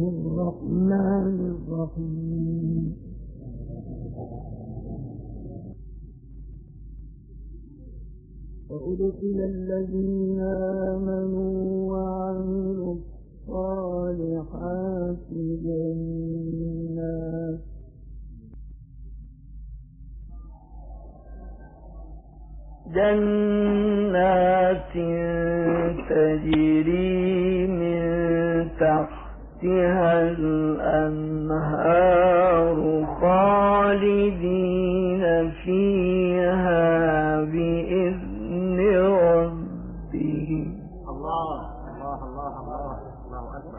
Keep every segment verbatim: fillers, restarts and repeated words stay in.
الرحمن الرحيم وأدخل الذين آمنوا وعملوا الصالحات جنات جنات تجري من تحتها الأنهار خالدين فيها بإذن ربهم. الله الله الله الله الله أكبر.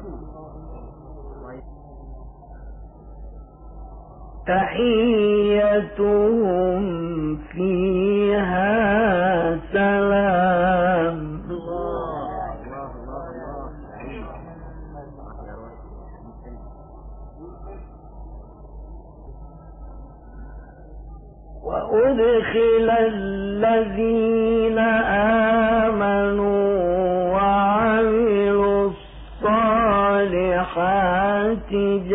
تحيتهم فيها سلام. وأدخل الذين آمنوا وعملوا الصالحات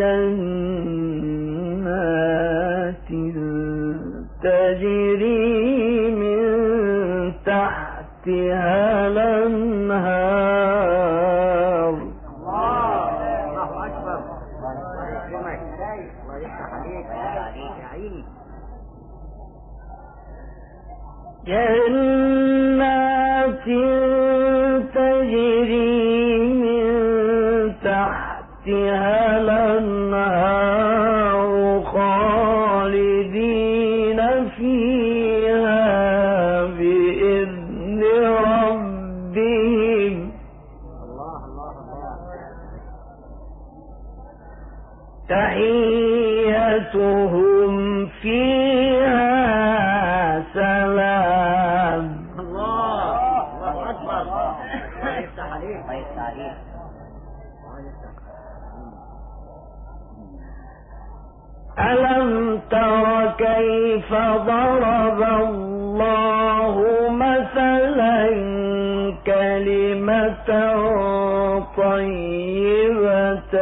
جنات تجري من تحتها الأنهار. الله أكبر. الله يفتح عليك يا عيني. جنات تجري من تحتها الأنهار خالدين فيها بإذن ربهم. الله الله الله. تحيتهم فيها سلام. الله الله أكبر. الله يفتح عليك. الله يفتح عليك. ألم تر كيف ضرب الله مثلا كلمة طيبة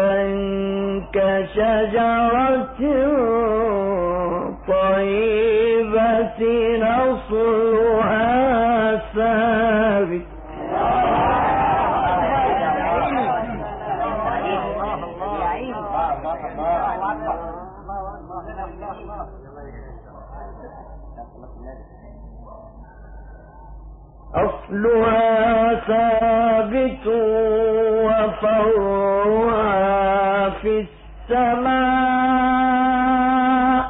كشجرة طيبة أصلها ثابت. أصلها ثابت وفرعها في السماء.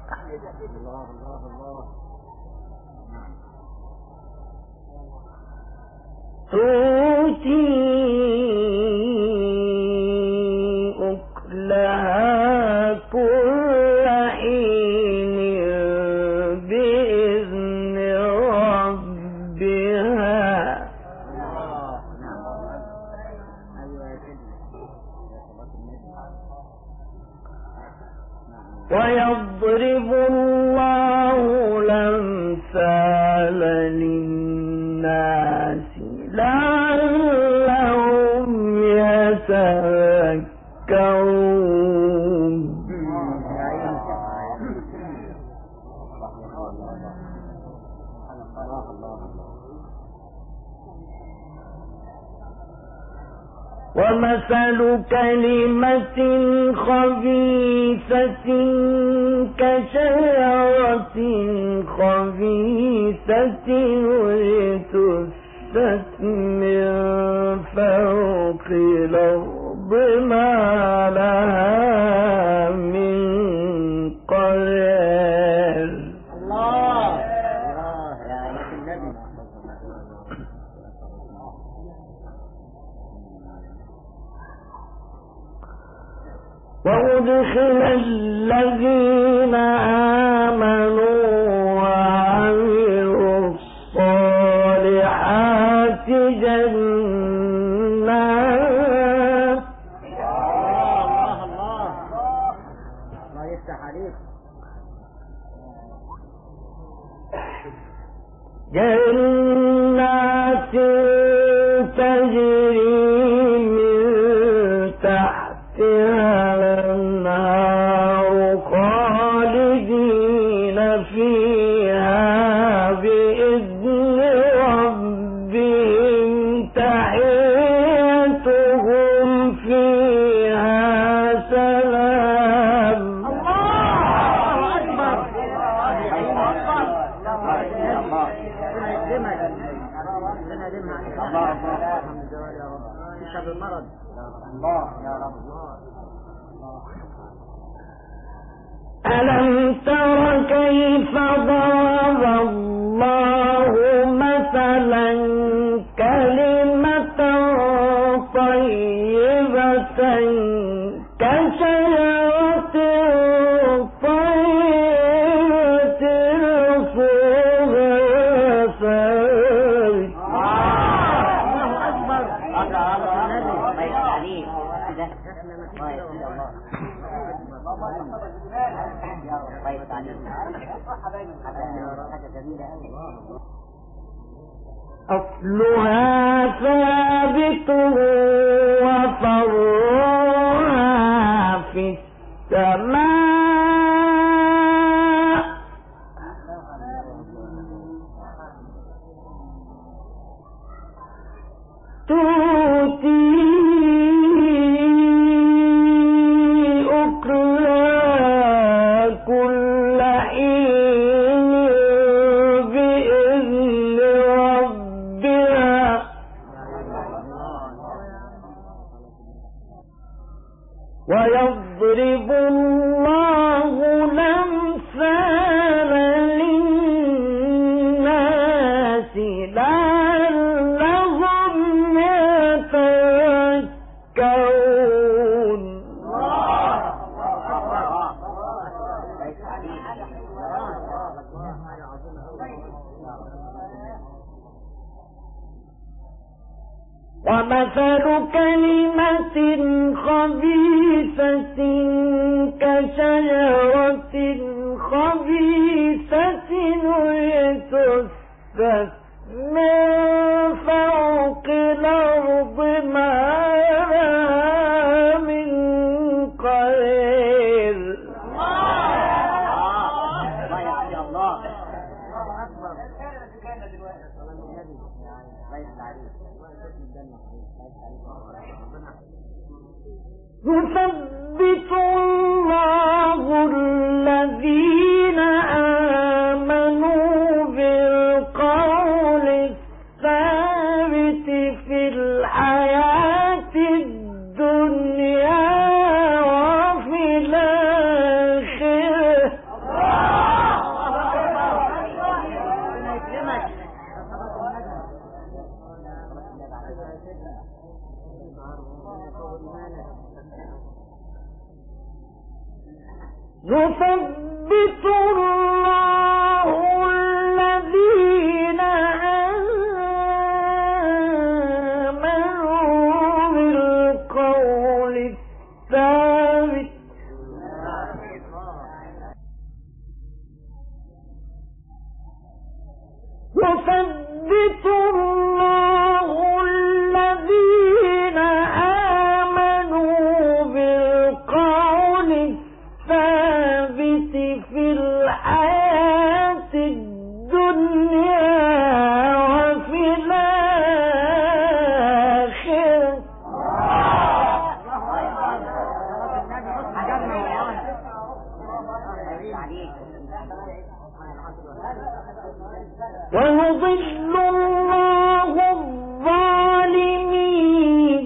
تؤتي أكلها كل حين بإذن ربها. ويضرب الله الأمثال للناس لعلهم يتذكرون. ومثل كلمة خبيثة كشجرة خبيثة اجتثت من فوق الأرض ما لها من قرار. الله يا النبي. وأدخل الذين آمنوا وعملوا الصالحات جنات. الله الله الله يفتح عليك. جنات تجري من تحت الأنهار خالدين فيها بإذن ربهم تحيتهم فيها سلام. الله أكبر. بالمرض الله يا رب. ألم تر كيف ضرب الله مثلا كلمة طيبة كشجرة طيبة أصلها ثابت. الله أكبر. أصلها ثابت وفرعها في السماء تؤتي ويضرب الله الأمثال للناس لعلهم يتذكرون. ومثل كلمة خبيثة كشجرة خبيثة اجتثت من فوق الأرض ما لها من قرير. يثبت الله الذين آمنوا بالقول الثابت في الحياة الدنيا وفي الآخرة. يثبت الله الذين آمنوا بالقول الثابت يثبت الله الذين آمنوا بالقول الثابت في الحياة الدنيا وفي الآخرة. ويضل الله الظالمين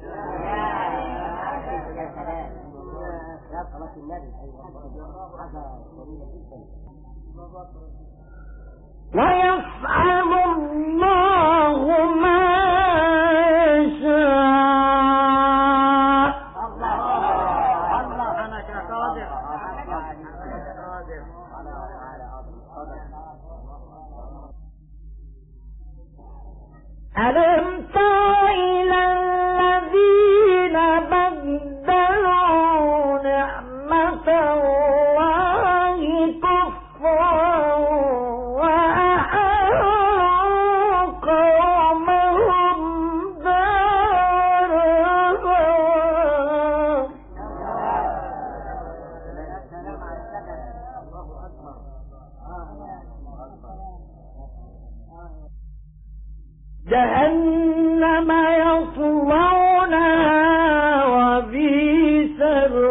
ويفعل الله ما يشاء. ألم تر إلى الذين بدلوا نعمة الله كفرا وأحلوا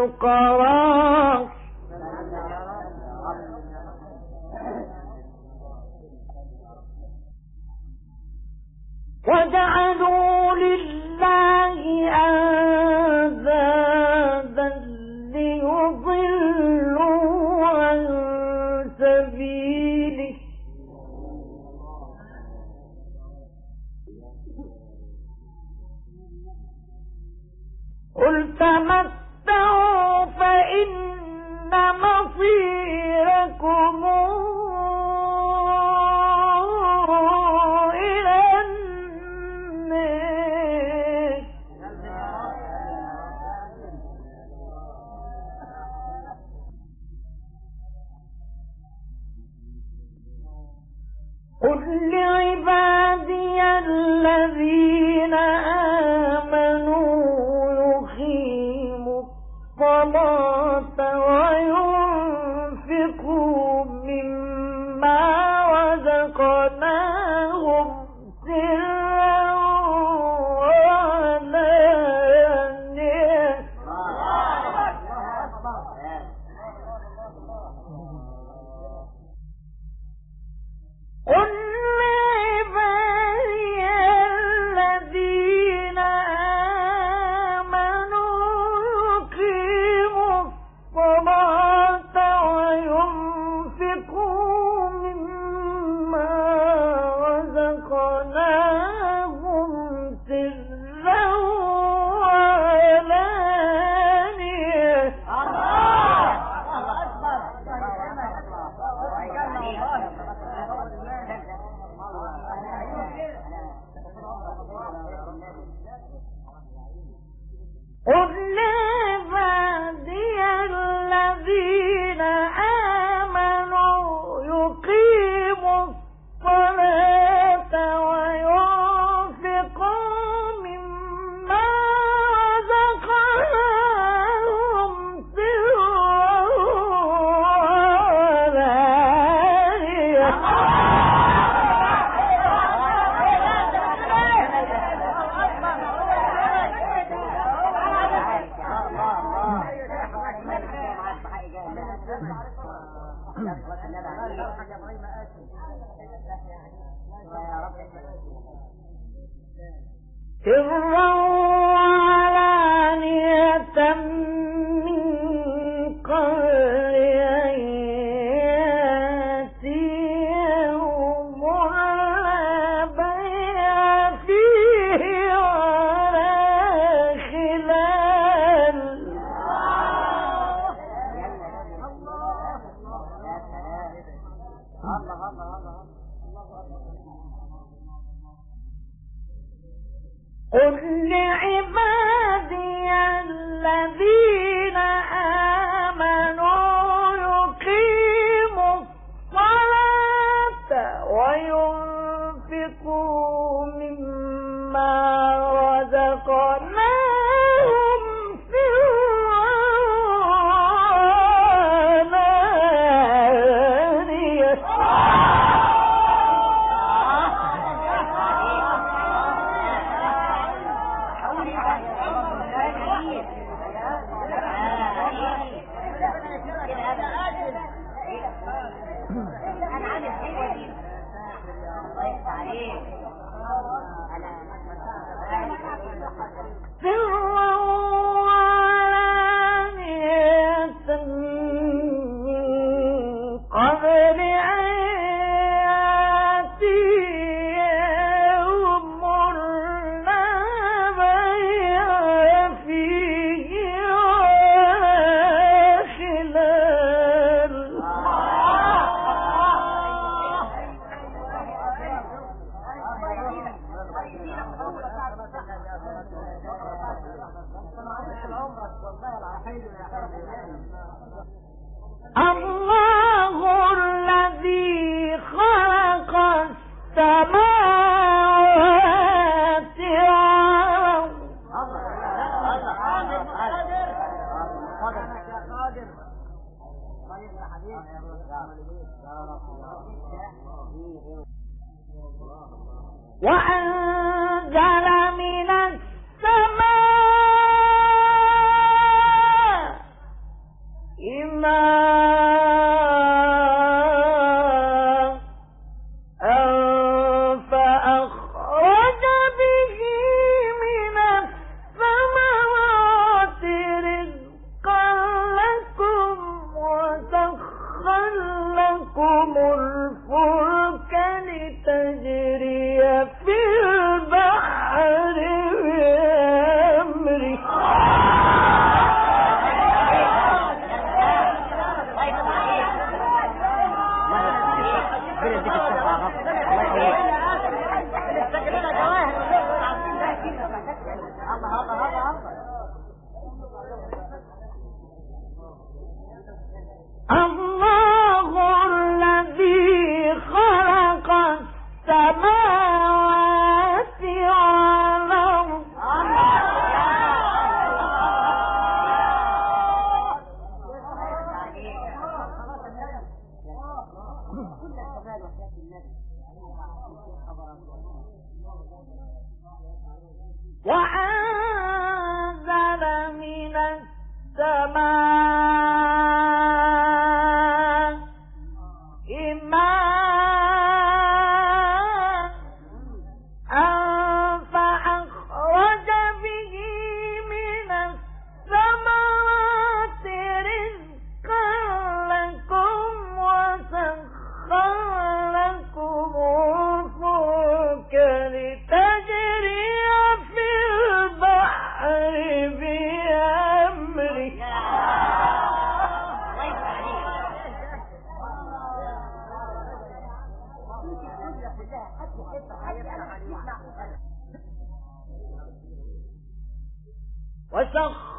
القرار وجعلوا لله أندادا ليضلوا عن سبيله قل تمتعوا فإن مصيركم إلى النار قل لعبادي الذين آمنوا الصلاة وينفقوا مما رزقناهم سرا وعلانية قل لعبادي الذين وينفقوا مما رزقناهم سرا وعلانية قل لعبادي الذين آمنوا يقيموا الصلاة وينفقوا مما رزقناهم سرا وعلانية سرا وعلانية من قبل أن يأتي يوم لا بيع فيه ولا خلال قل لعبادي الذين آمنوا يقيموا الصلاة وينفقوا مما رزقناهم سرا وعلانية سرا وعلانية من قبل أن يأتي يوم لا بيع فيه ولا خلال الله الذي خلق السماوات وأنزل من السماء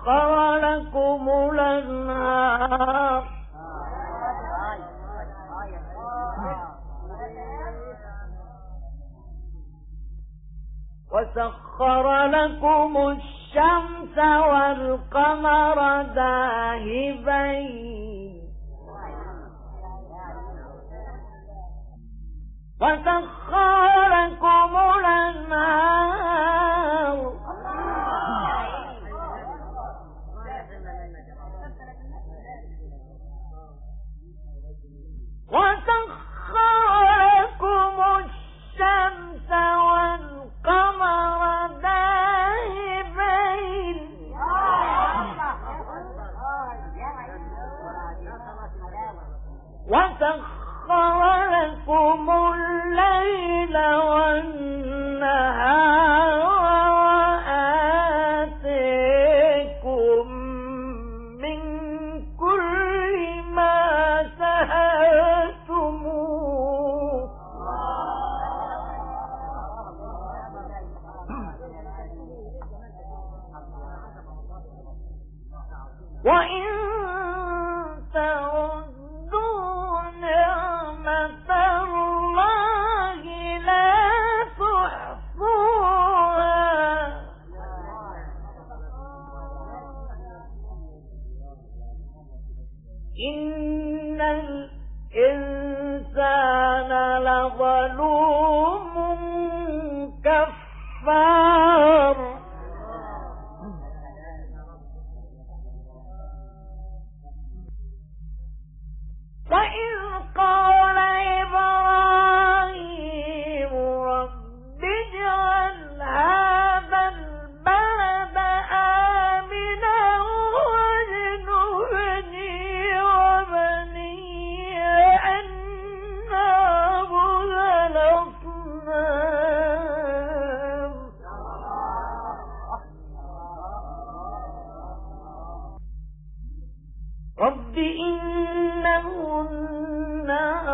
وسخر لكم الأنهار وسخر لكم الشمس والقمر داهبين وسخر لكم الأنهار وسخر لكم الشمس والقمر داهبين وسخر لكم الليل والنهار وآتيكم من كل ما سألتموه وإن تعدوا نعمة الله لا تحصوها إن الإنسان لظلوم كفار وإذ قال إبراهيم رب اجعل هذا البلد آمنا واجنبني وبني أن نعبد الأصنام رب إنهن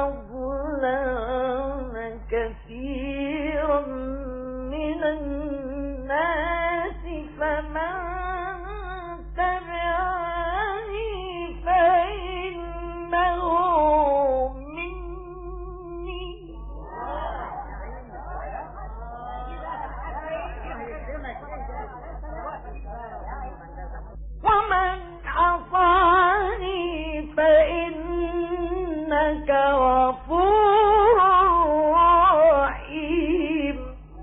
أضللن كثيرا من الناس فمن تبعني فإنه مني ومن عصاني فإنك غفور رحيم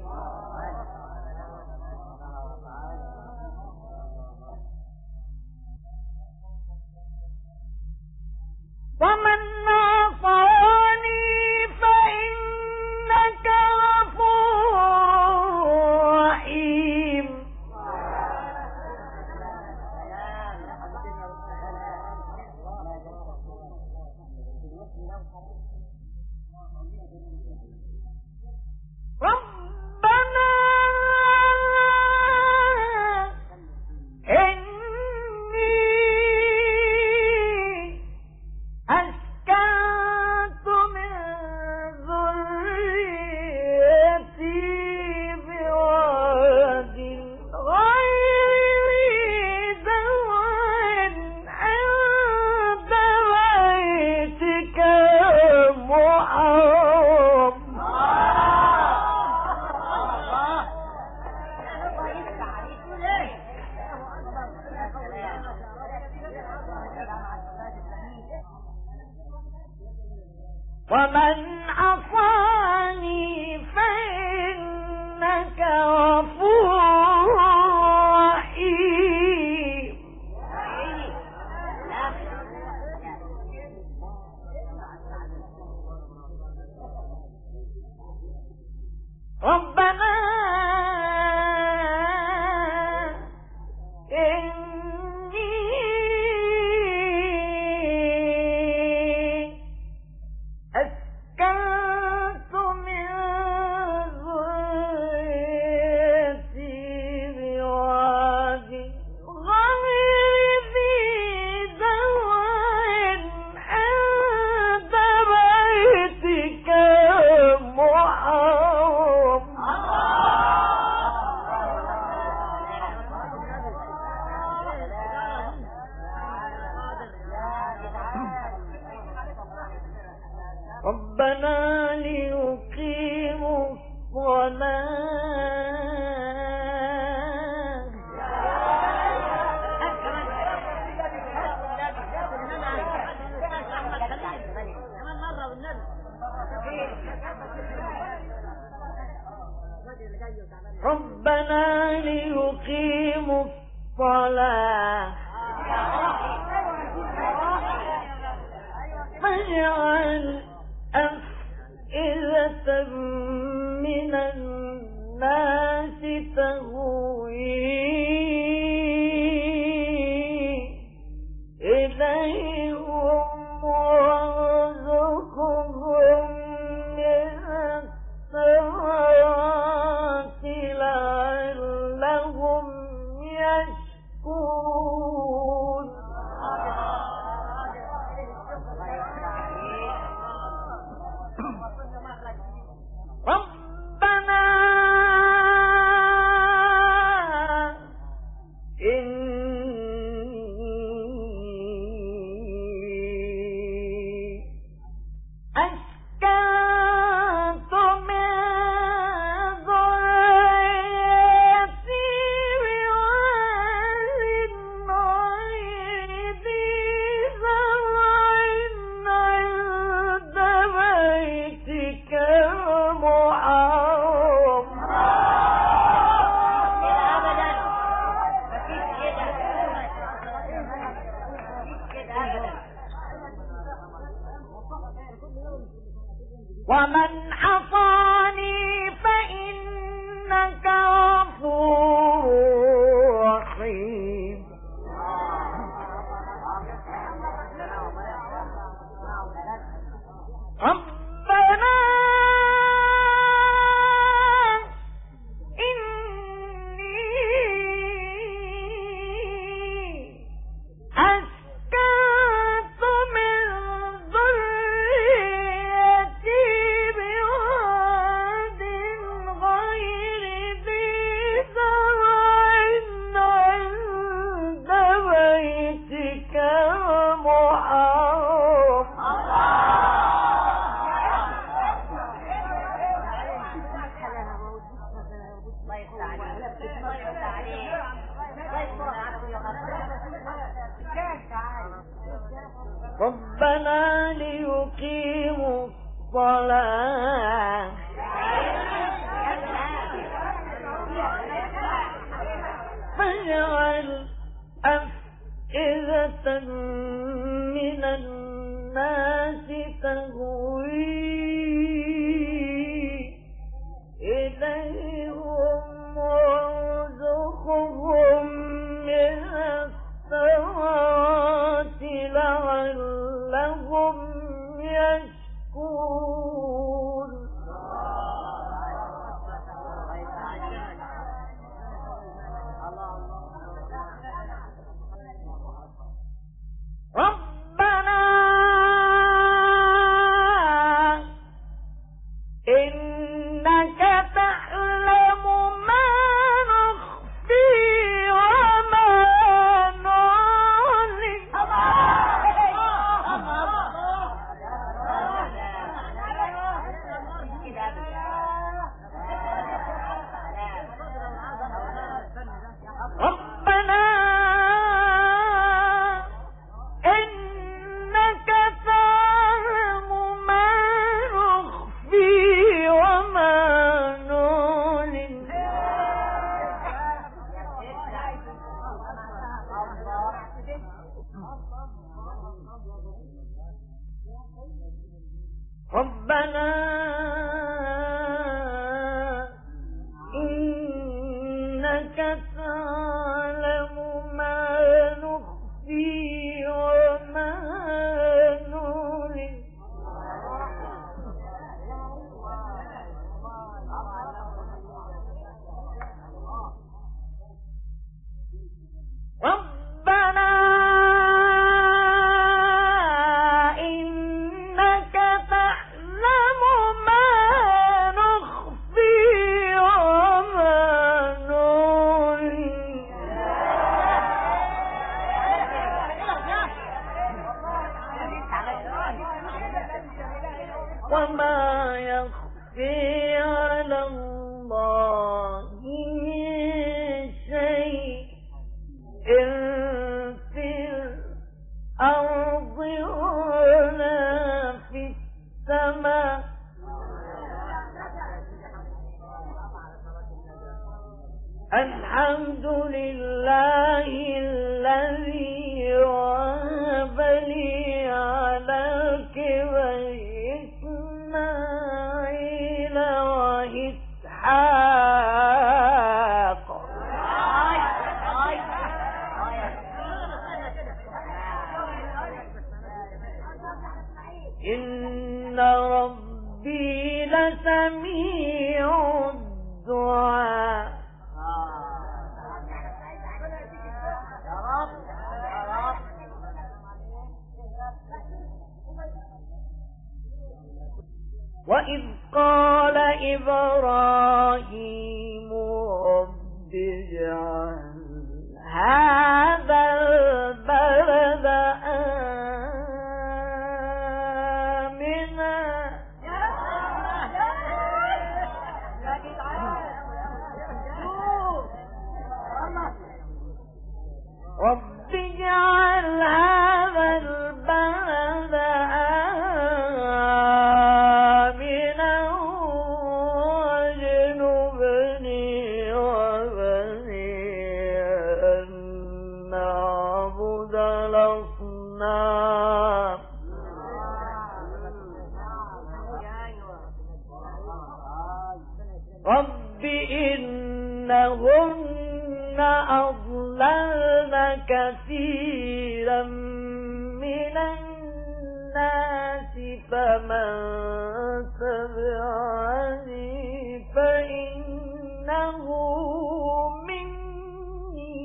ومن عصاني فإنك غفور رحيم ربنا إني أسكنت من ذريتي بواد غير ذي زرع عند بيتك المحرم ومن عصاني فإنك غفور رحيم ربنا إني أسكنت ربنا ليقيموا الصلاة ربنا ليقيموا الصلاة فاجعل أفئدة من الناس تهوي إليهم وارزقهم من الثمرات لعلهم يشكرون ربنا إني أسكنت من ذريتي بواد غير ذي زرع عند بيتك المحرم ومن عصاني فإنك غفور رحيم ربنا إني أسكنت من ذريتي بواد غير ذي زرع عند بيتك المحرم ربنا ليقيموا الصلاة فاجعل أفئدة من الناس تهوي إليهم وارزقهم من الثمرات لعلهم يشكرون ربنا إنك تعلم ما نخفي وما نعلن ربنا إنك تعلم ما نخفي وما نعلن ربنا إنك تعلم ما نخفي وما نعلن ربنا وما يخفي على الله من شيء في الأرض ولا في السماء الحمد لله الذي وهب لي على الكبر إسماعيل وإسحاق إن ربي لسميع الدعاء. وإذ قال إبراهيم رب اجعل هذا البلد آمنا رب اجعل هذا البلد آمنا واجنبني وبني أن نعبد الأصنام رب إنهن أضللن كثيرا من الناس فمن تبعني فإنه مني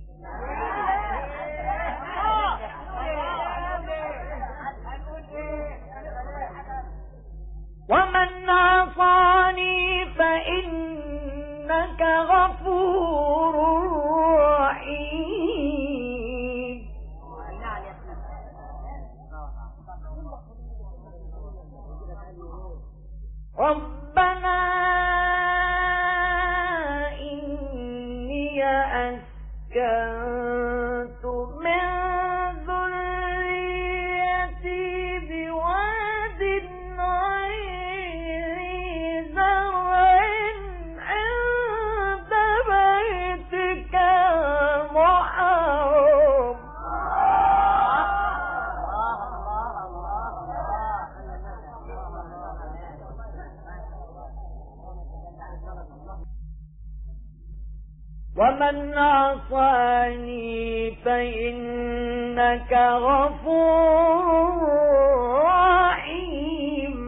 ومن عصاني فإنك غفور رحيم ربنا إني أسكنت من ذريتي بواد غير زرع عند بيتك المحرم ومن عصاني فإنك غفور رحيم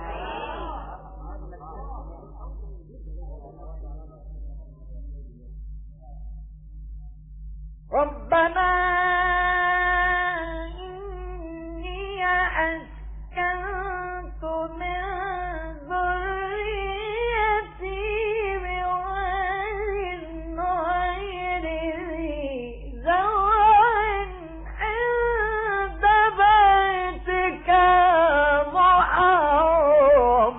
ربنا إني أسكنت من ذريتي بواد غير ذي زرع عند بيتك المحرم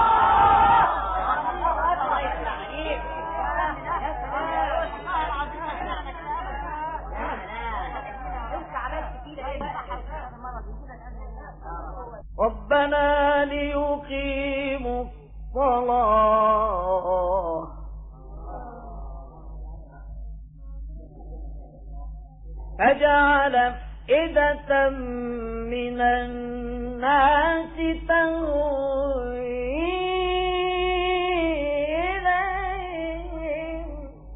ربنا ليقيموا الصلاة فجعل أفئدة من الناس تهوي إليهم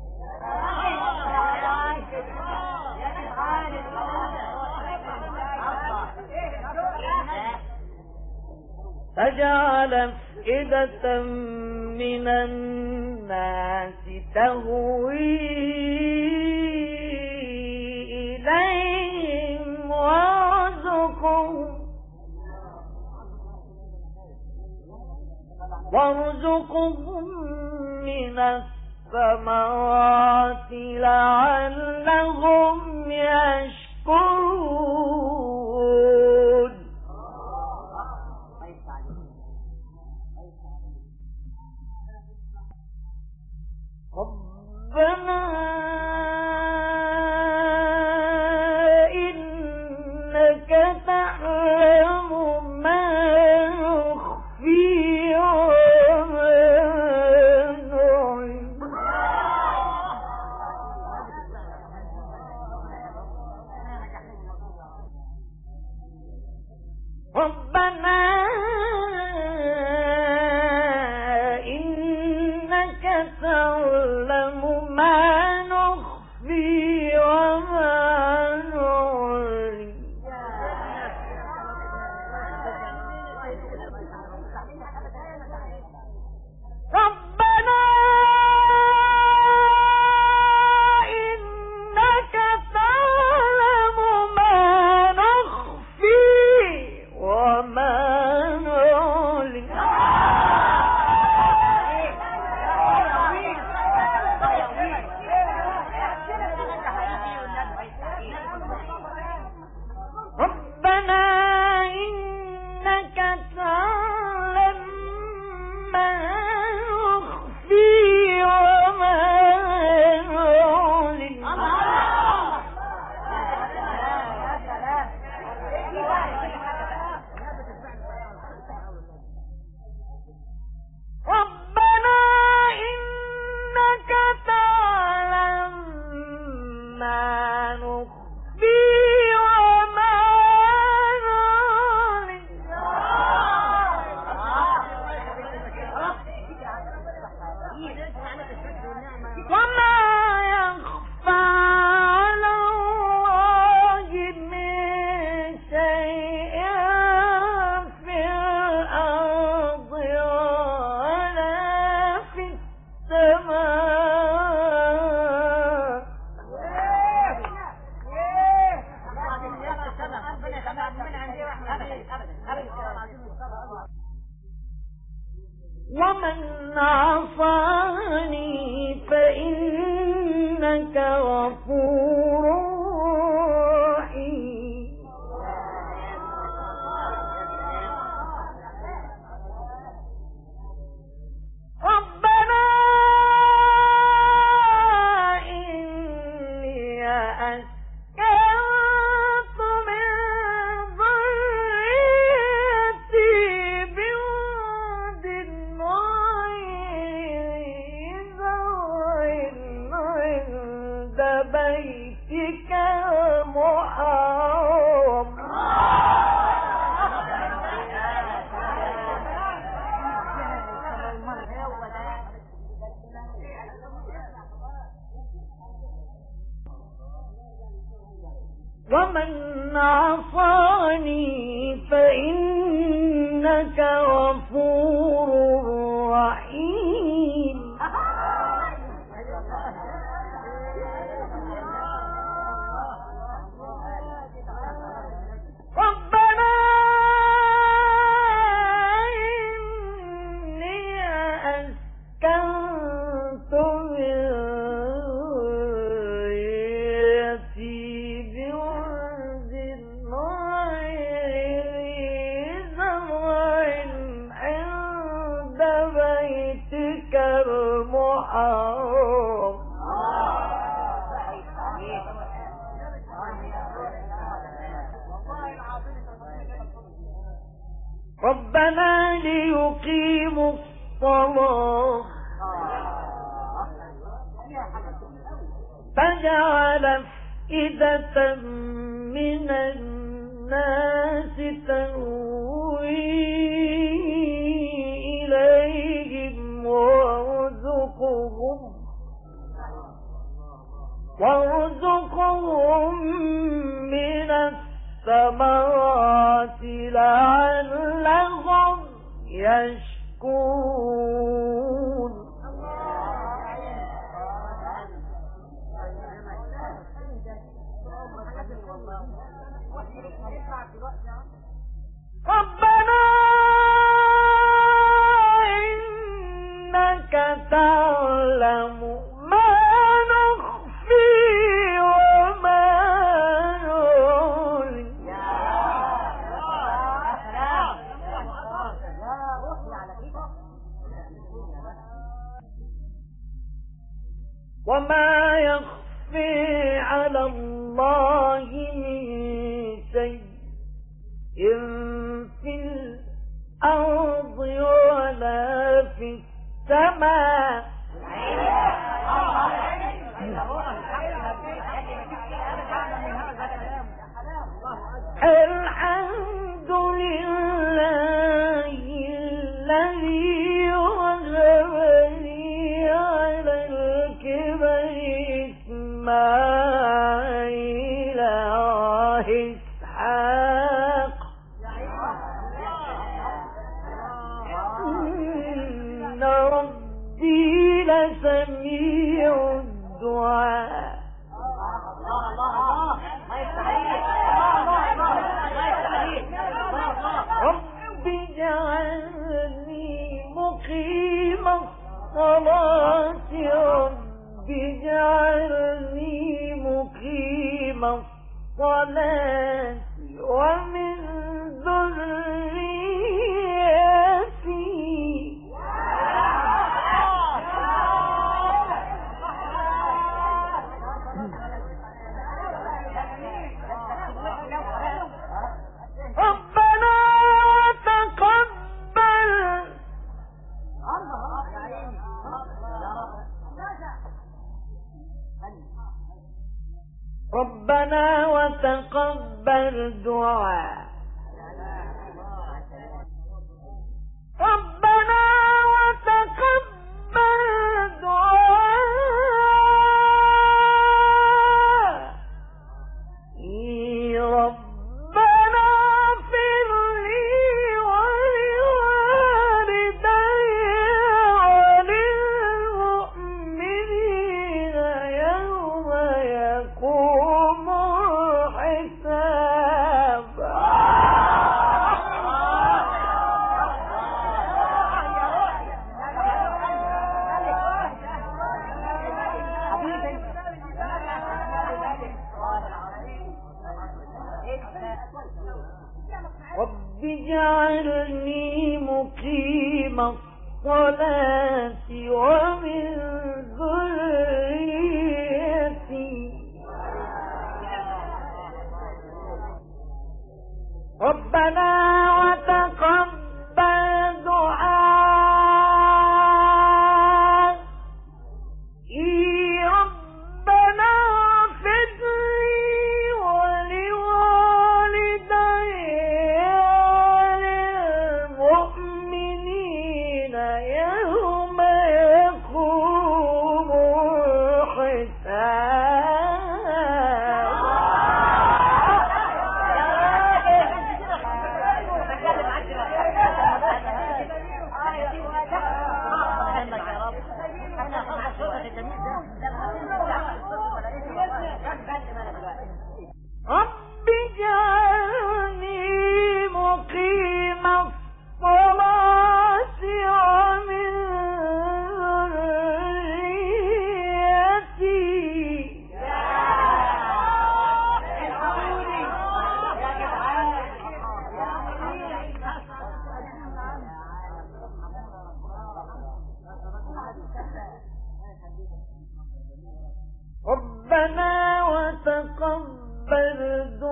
فجعل أفئدة من الناس تهوي إليهم وارزقهم وارزقهم من الثمرات لعلهم يشكرون ومن عصاني فإنك غفور رحيم ربنا إني أسكنت من ذريتي بواد غير ذي عند بيتك المحرم ومن عصاني فإنك غفور رحيم ربنا إني أسكنت من ذريتي بواد غير ذي عند بيتك المحرم ربنا ليقيموا الصلاة فجعل أفئدة من الناس تهوي إليهم وارزقهم وارزقهم من الثمرات لعلهم يشكرون ربنا إنك تعلم ما نخفي وما نعلن وما يخفي على الله من شيء في الأرض ولا في السماء الحمد لله الذي وهبني على الكبر إسماعيل وإسحاق إن ربي لسميع الدعاء رب اجعلني مقيم الصلاة رب اجعلني مقيم الصلاة ومن ذريتي ربنا وتقبل ربنا وتقبل دعاء ربنا وتقبل دعاء يا ربنا اغفر لي ولوالدي وللمؤمنين يوم يقوم الحساب رب اجعلني مقيم الصلاة ومن ذريتي ربنا وتقبل دعاء ربنا اغفر لي ولوالدي وللمؤمنين يوم يقوم الحساب. رب اجعلني مقيم الصلاة ومن ذريتي ربنا وتقبل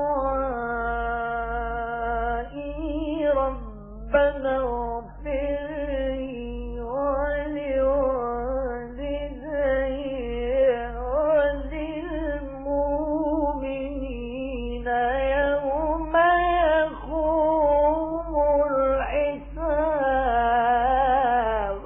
دعائي ربنا اغفر لي ولوالدي وللمؤمنين يوم يقوم الحساب.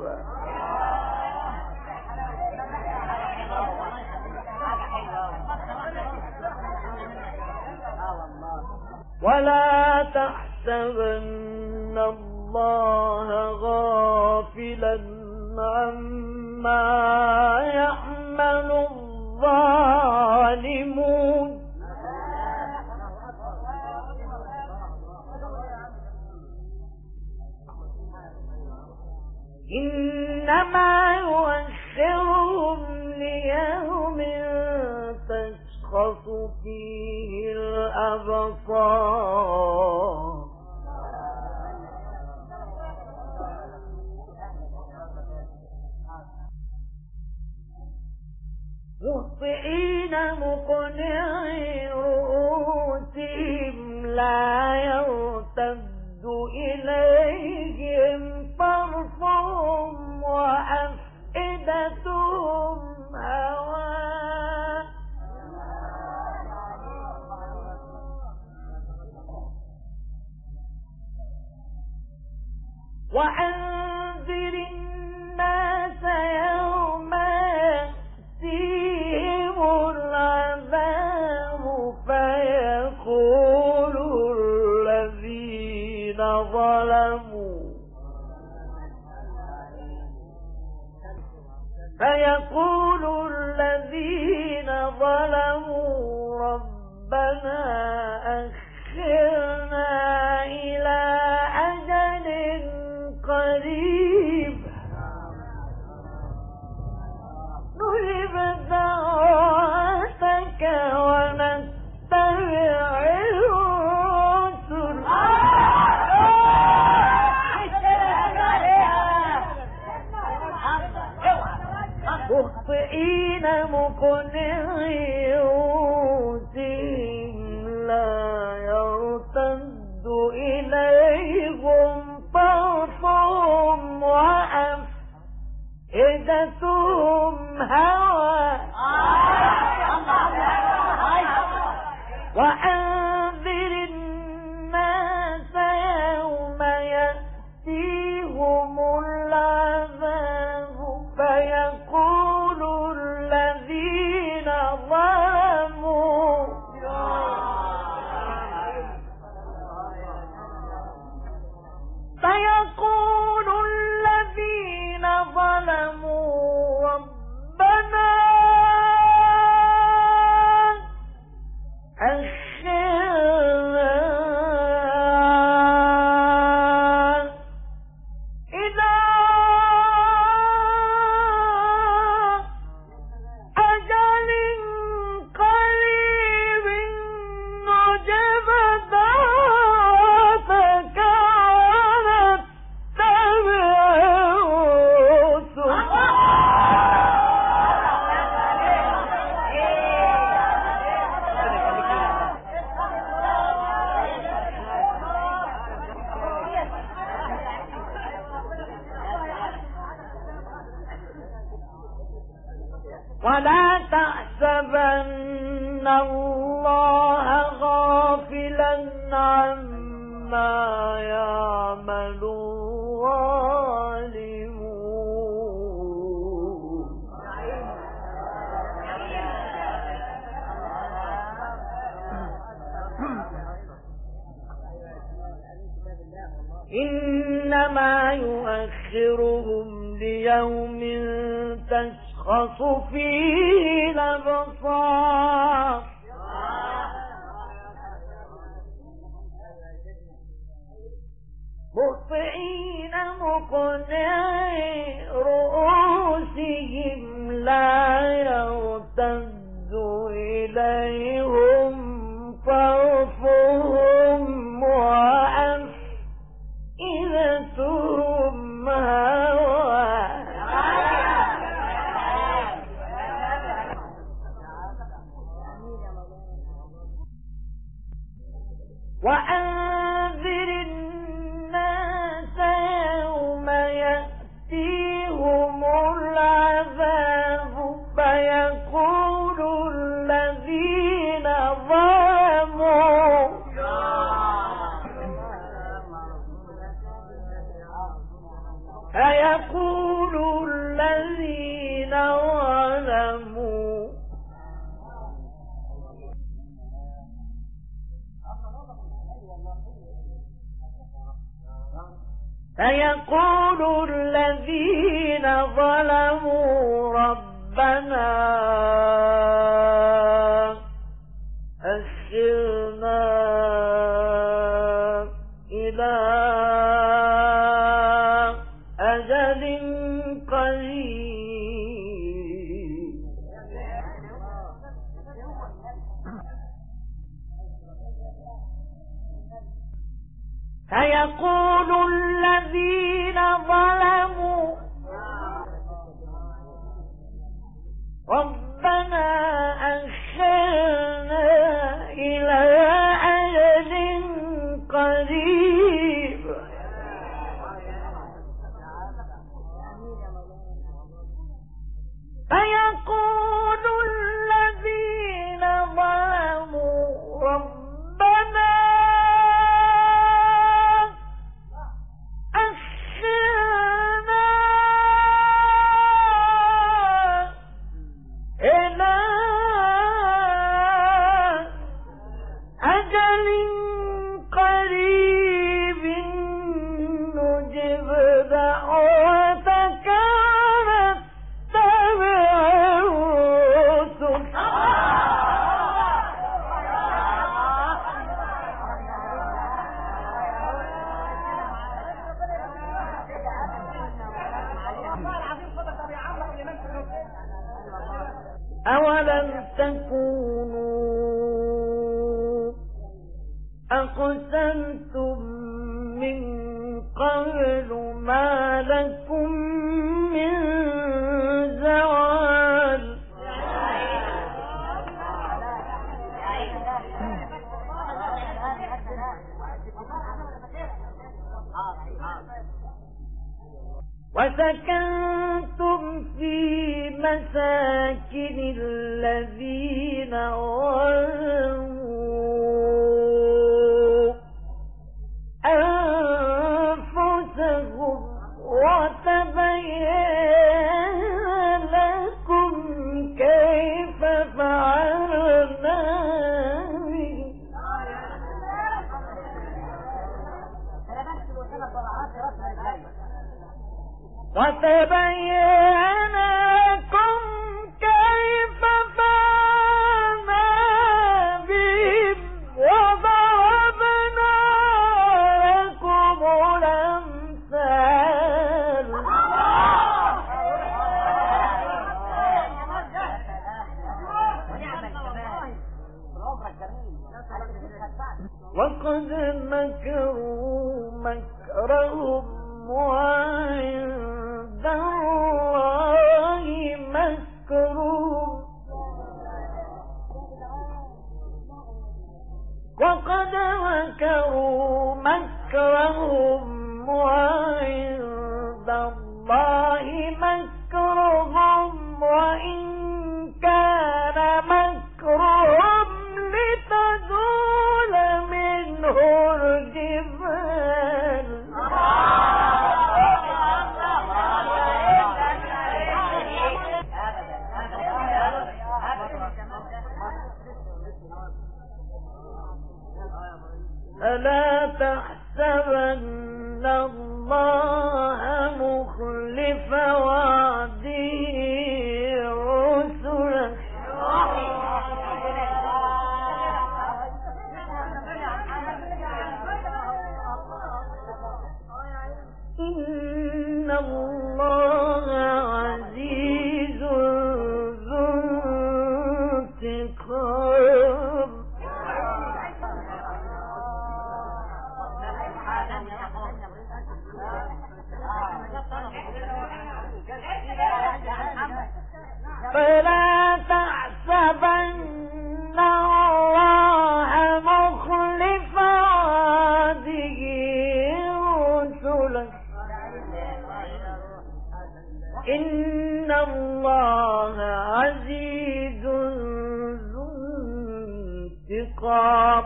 ولا تحسبن الله غافلا عما يعمل الظالمون إنما يؤخرهم ليوم تشخص فيه الأبصار مهطعين مقنعي رؤوسهم لا يرتد إليهم طرفهم وأفئدتهم هواء وأنذر الناس يوم يأتيهم العذاب فيقول الذين ظلموا فيقول الذين ظلموا ربنا أخرنا إلى أجل قريب نجب دعوتك ونتبع الرسل مخطئين مقنعي رؤوسهم لا إنما يؤخرهم ليوم تشخص فيه الأبصار مهطعين مقنعي رؤوسهم لا يرتد إليهم طرفهم وأفئدتهم هواء وأنذر الناس يوم يأتيهم العذاب فيقول الذين ظلموا فيقول الذين ظلموا فيقول الذين ظلموا ربنا أخرنا إلى أجل قريب فيقول الذين ظلموا ربنا أخرنا إلى أجل قريب فيقول الذين ظلموا ربنا أخرنا إلى أجل قريب نجب دعوتك أولم تكونوا أقسمتم من قبل ما لكم من زوال وسكنتم في مساكن الذين ظلموا أنفسهم وتبين لكم كيف فعلنا بهم وتبين لكم كيف فعلنا بهم وضربنا لكم الأمثال وقد مكروا مكرهم وعند الله مكرهم وقد مكروا مكرهم وعند الله مكرهم وإن كان مكرهم لتزول منه الجبال ألا تحسبن الله مخلف وعده رسله إن الله عزيز ذو انتقام فلا تحسبن الله مخلف وعده رسله إن الله عزيز ذو انتقام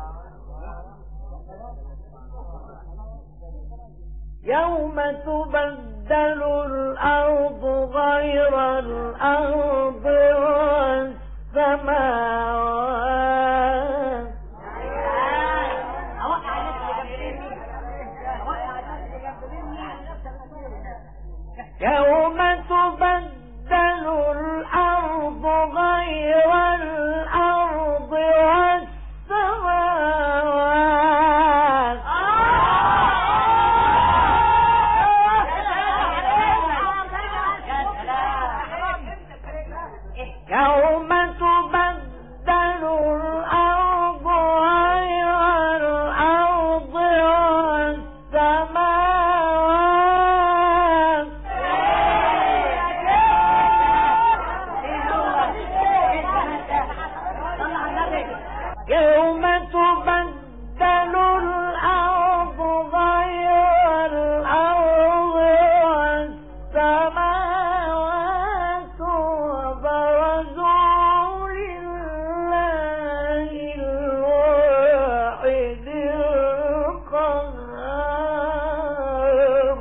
يوم تبدل الأرض غير الأرض والسماوات يوم تبدل الأرض غير الأرض والسماوات يوم تبدل الأرض غير الأرض والسماوات يوم تبدل الأرض غير الأرض والسماوات وبرزوا لله الواحد القهار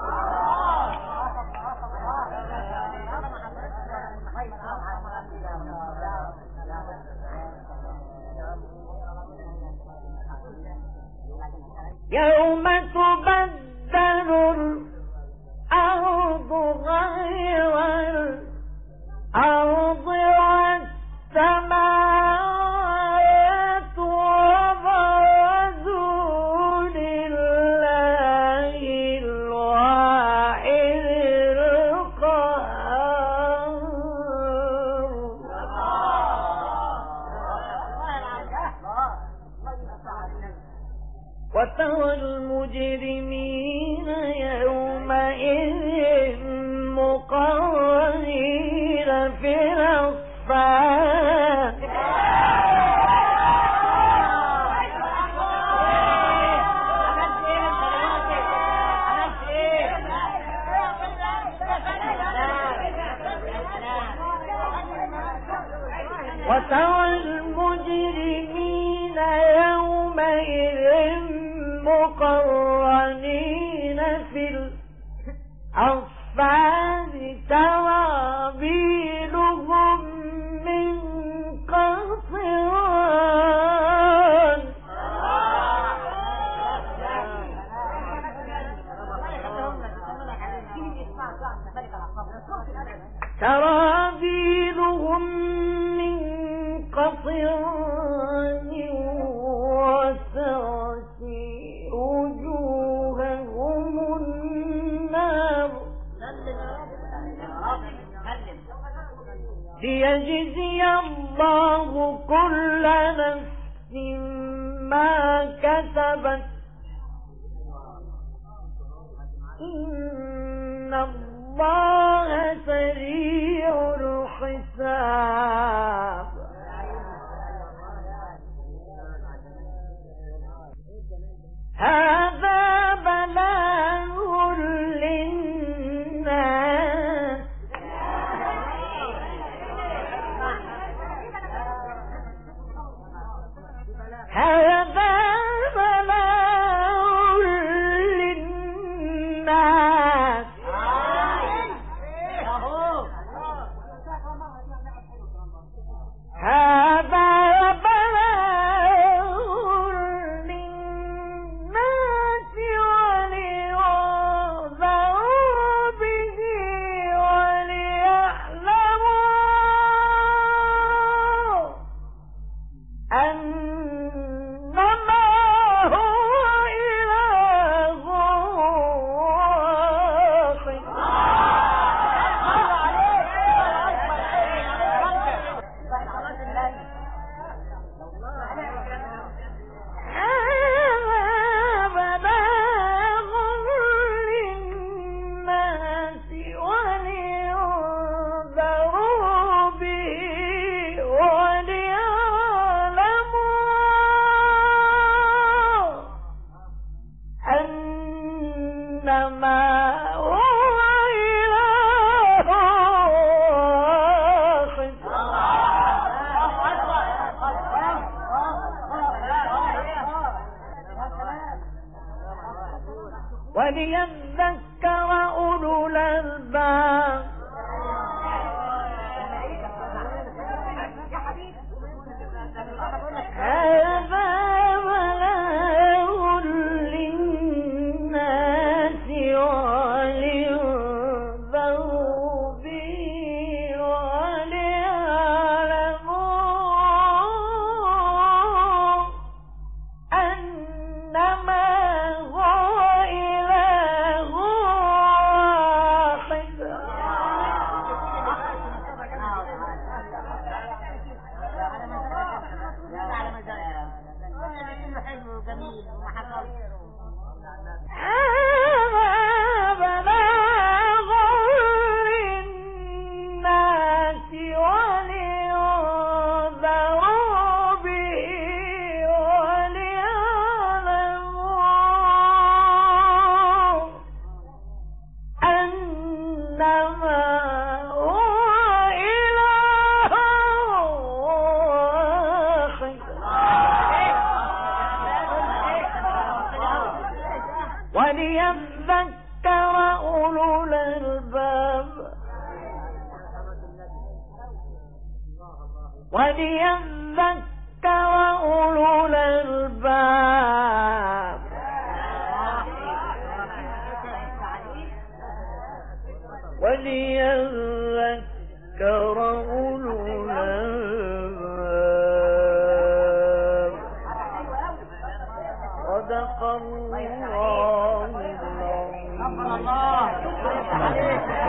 يوم تبدل الأرض غير الأرض والسماوات وبرزوا لله الواحد القهار وترى المجرمين يومئذ مقرنين في الأصفاد وترى المجرمين يومئذ مقرنين في الأصفاد سرابيلهم من قطران سرابيلهم من قطران وتغشي وجوههم النار ليجزي الله كل نفس ما كسبت إن الله سريع الحساب هذا بلاغ للناس هذا بلاغ للناس هذا بلاغ للناس وليذكر أولو الألباب هذا بلاغ للناس ولينذروا به وليعلموا أنما هو إله واحد. وليذكر أولو الألباب وليذكر أولو الألباب وليذكر أولو الألباب. صدق الله العظيم.